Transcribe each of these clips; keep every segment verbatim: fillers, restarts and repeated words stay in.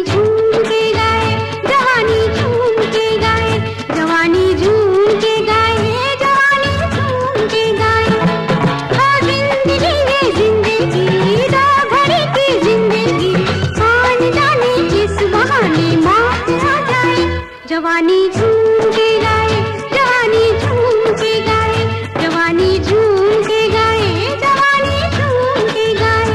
झूम के गाए, जवानी झूम के गाए, जवानी झूम के गाए, जवानी झूम के गाए। ओ जिंदगी है जिंदगी, दो घड़ी की जिंदगी, कौन जाने किस बहाने मौत आ जाए। जवानी झूम के गाए, जवानी झूम के गाए, जवानी झूम के गाए, जवानी झूम के गाए।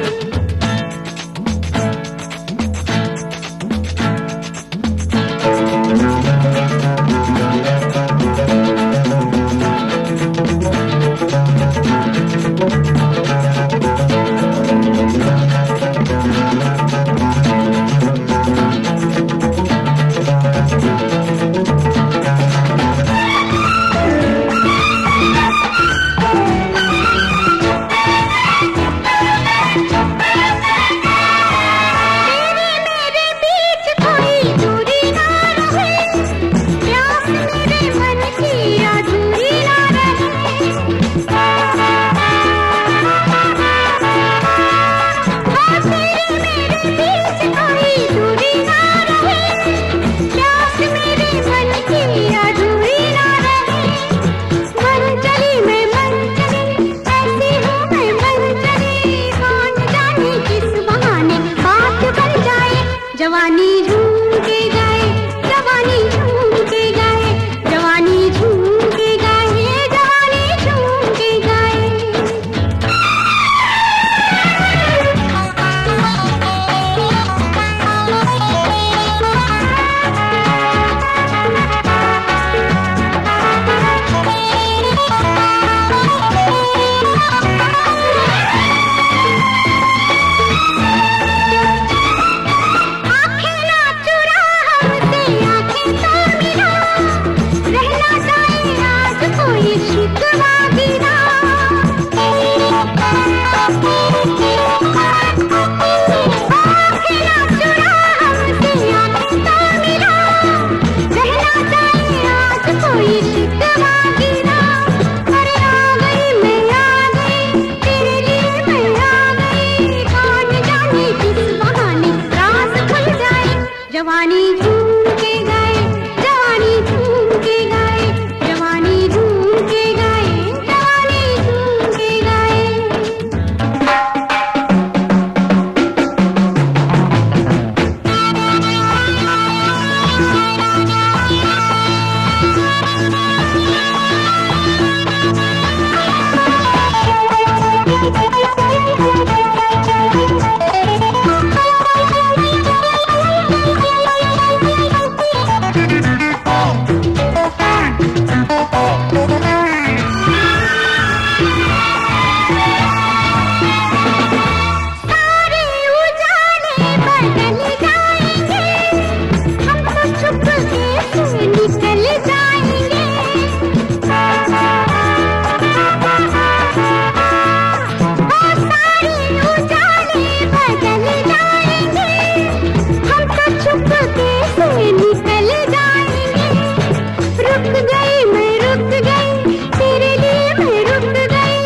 जवानी झूम के गाए, जवानी झूम के गाए, जवानी झूम के गाए, जवानी झूम के गाए। जवानी झूम के गाए, जवानी झूम के गाए, जवानी झूम के गाए, जवानी झूम के गाए।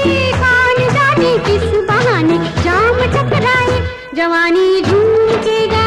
जवानी झूम के